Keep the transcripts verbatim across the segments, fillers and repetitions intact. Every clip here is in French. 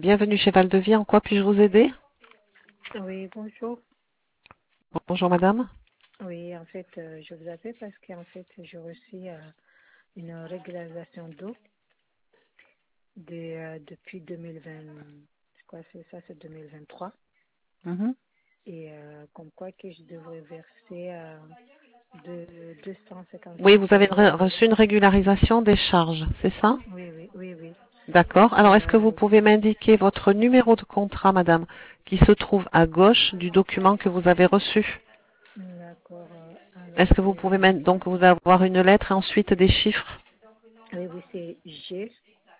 Bienvenue chez Val-de-Vie. En quoi puis-je vous aider? Oui, bonjour. Bonjour madame. Oui, en fait, euh, je vous appelle parce qu'en fait, j'ai reçu euh, une régularisation d'eau de, euh, depuis deux mille vingt. C'est quoi, c'est ça, c'est deux mille vingt-trois. Mhm. Et euh, comme quoi que je devrais verser euh, de Oui, deux cent cinquante-cinq vous avez euros. re- reçu une régularisation des charges, c'est ça? Oui, oui, oui, oui. D'accord. Alors, Et est-ce que vous euh, pouvez m'indiquer votre numéro de contrat, madame, qui se trouve à gauche du document que vous avez reçu? d'accord. euh, Alors, Est-ce que vous c'est pouvez m'in- donc vous avoir une lettre et ensuite des chiffres? oui, oui, c'est G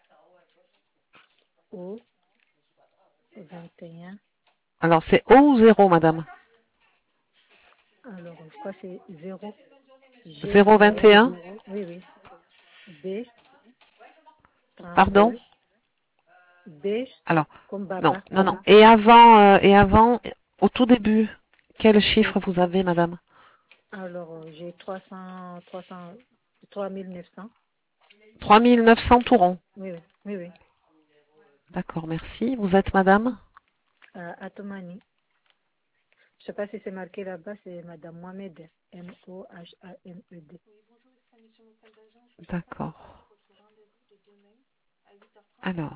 O vingt et un. Alors, c'est O ou zéro, madame? Alors, je crois que c'est zéro. G Zéro vingt et zéro un. zéro. Oui, oui. B Pardon? trente-deux. B Alors, comme non, Baba. non, non. Et avant, euh, et avant, au tout début, quel Oui. chiffre vous avez, madame? Alors, euh, j'ai trois cents, trois cents, trois mille neuf cents. Trois mille neuf cents tout rond. Oui, oui, oui, oui. D'accord, merci. Vous êtes madame? Euh, Atomani. Je sais pas si c'est marqué là-bas, c'est Madame Mohamed. M O H A M E D. D'accord. Alors,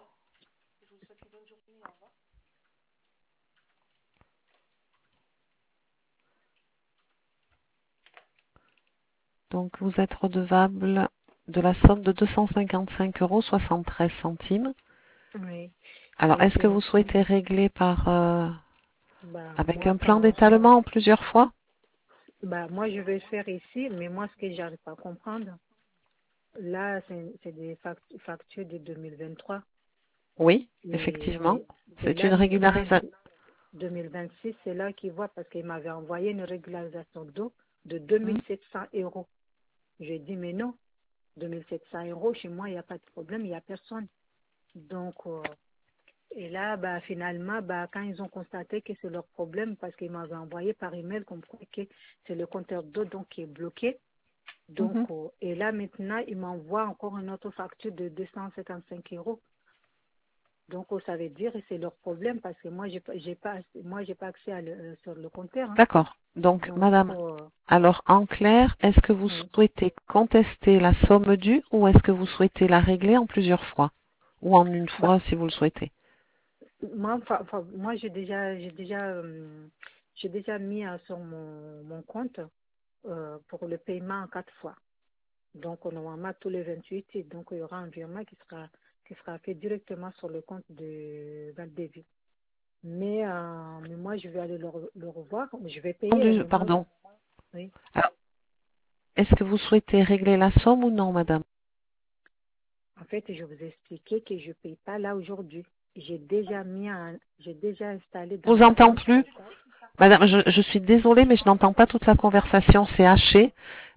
donc vous êtes redevable de la somme de deux cent cinquante-cinq euros soixante-treize centimes. Oui. Alors, Et est-ce que c'est, vous souhaitez régler par euh, bah, avec moi, un plan quand, d'étalement en plusieurs fois? bah, moi, je vais le faire ici, mais moi, ce que j'arrive pas à comprendre, là, c'est, c'est des fact- factures de deux mille vingt-trois. Oui, effectivement. Et, et C'est là, une maintenant, régularisation. deux mille vingt-six, c'est là qu'il voit parce qu'il m'avait envoyé une régularisation d'eau de deux mille sept cents euros. J'ai dit, mais non, deux mille sept cents euros, chez moi, il n'y a pas de problème, il n'y a personne. Donc, euh, et là, bah, finalement, bah, quand ils ont constaté que c'est leur problème, parce qu'ils m'avaient envoyé par email comme quoi que c'est le compteur d'eau donc qui est bloqué. Donc, euh, et là, maintenant, ils m'envoient encore une autre facture de deux cent cinquante-cinq euros. Donc, euh, ça veut dire que c'est leur problème parce que moi, j'ai pas, j'ai pas, moi, j'ai pas accès à le, euh, sur le compteur, hein. D'accord. Donc, Donc, madame, euh, alors en clair, est-ce que vous oui. souhaitez contester la somme due ou est-ce que vous souhaitez la régler en plusieurs fois? Ou en une Bah, fois si vous le souhaitez? moi, enfin, enfin, moi, j'ai déjà, j'ai déjà, euh, j'ai déjà mis euh, sur mon, mon compte euh, pour le paiement en quatre fois. Donc, normalement, tous les vingt-huit, et donc il y aura un virement qui sera, qui sera fait directement sur le compte de Valdévie. Mais, euh, mais moi, je vais aller le, re- le revoir. Je vais payer, Entendu, mais moi, pardon. oui. Alors, est-ce que vous souhaitez régler la somme ou non, madame? En fait, je vous ai expliqué que je ne paye pas là aujourd'hui. J'ai déjà mis un, j'ai déjà installé Je dans vous mon entends compte. plus. Madame, je, je suis désolée, mais je n'entends pas toute la conversation. C'est haché.